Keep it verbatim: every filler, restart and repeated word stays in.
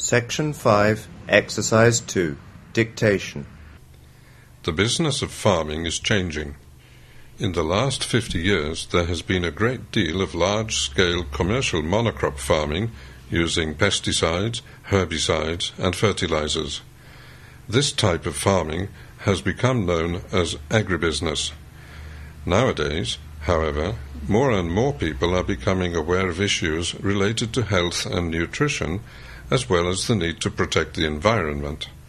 Section five, Exercise two, Dictation. The business of farming is changing. In the last fifty years there has been a great deal of large-scale commercial monocrop farming using pesticides, herbicides and fertilizers. This type of farming has become known as agribusiness. Nowadays, however, more and more people are becoming aware of issues related to health and nutrition, as well as the need to protect the environment.